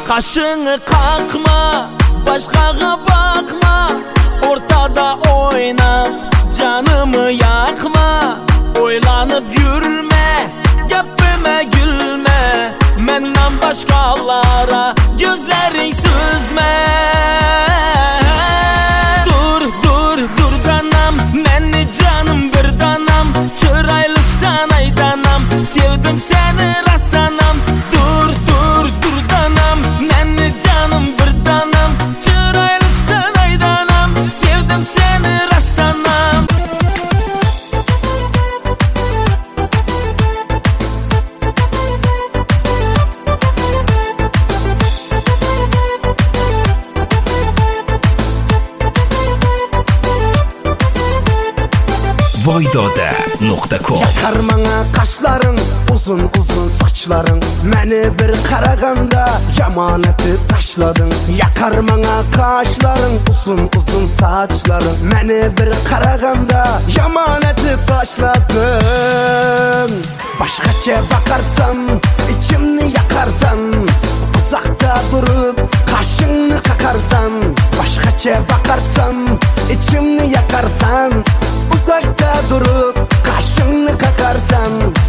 Qaşını qaqma, başqaga bakma, ortada oynab canımı yakma. Oylanıp yürme, gapime gülme, menden başqalara gözlerin süzme. Dur danam, meni canım bir danam, çıraylısan aydanam, sevdim seni rastanam. Dur danam, meni canım bir danam, çıraylısan aydanam, sevdim seni rastanam. Voydoda.com Yakar bana kaşların, uzun uzun saçların, meni bir qaraganda yaman etip taşladın. Yakar bana kaşların, uzun uzun saçların, meni bir qaraganda yaman etip taşladın. Başkaça bakarsan, içimni yakarsan, uzakta durup kaşını kakarsan. Başkaça bakarsan, içimni yakarsan, uzakta durup kaşını kakarsan.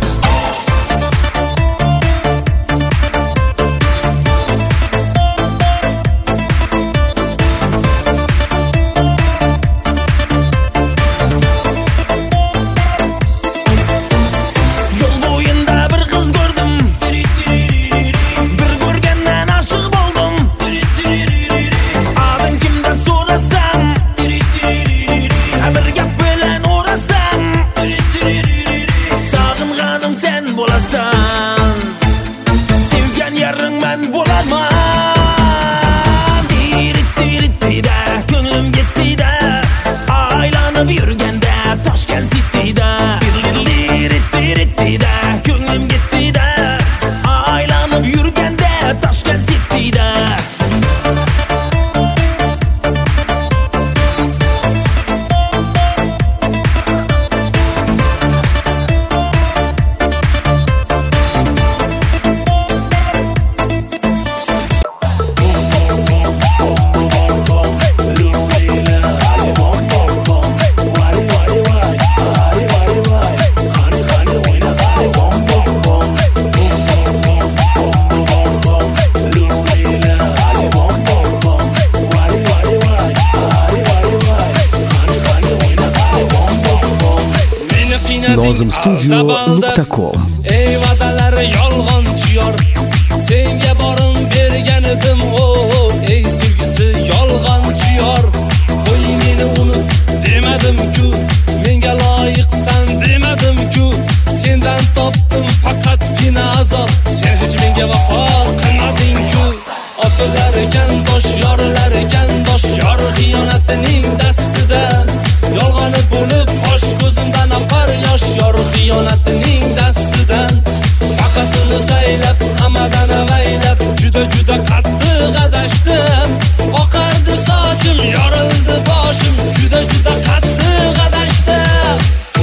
Nozimstudio.com Ey vadalar yolg'onchi yor, senga borim bergan edim o. Ey sevgisi yolg'onchi yor, qo'y meni unut demadim-ku, menga loyiqsan demadim-ku. Sendan topdim faqatgina azob, sen hech menga vafo qilmading-ku. Otalar ekan dosh, yorlar ekan dosh, yor xiyonatining dastidan. Yolg'oni bo'lib qosh ko'zimdan oqar yosh, yor xiyonatining dastidan. Faqat uni saylab, hammadan avaylab, juda qattiq adashdim. Oqardi sochim, yorildi boshim, juda qattiq adashdim.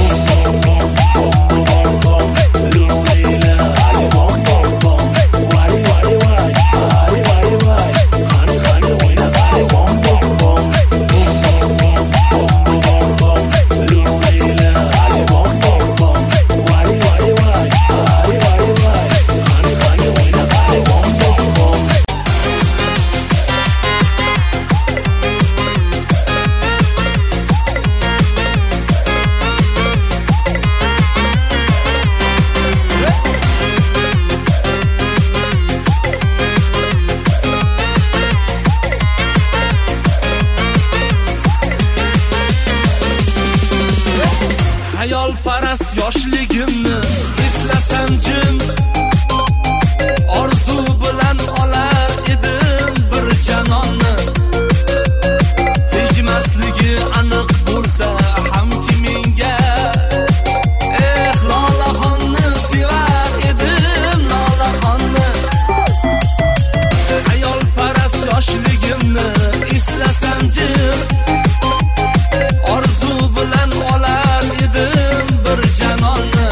Hayolparast yoshligimni eslasam jim, orzu bilan olar edim bir janonni. Tegmasligi aniq bo'lsa hamki menga, lolaxonni sevar edim, lolaxonni. Hayolparast yoshligimni eslasam jim, orzu bilan olar edim bir janonni.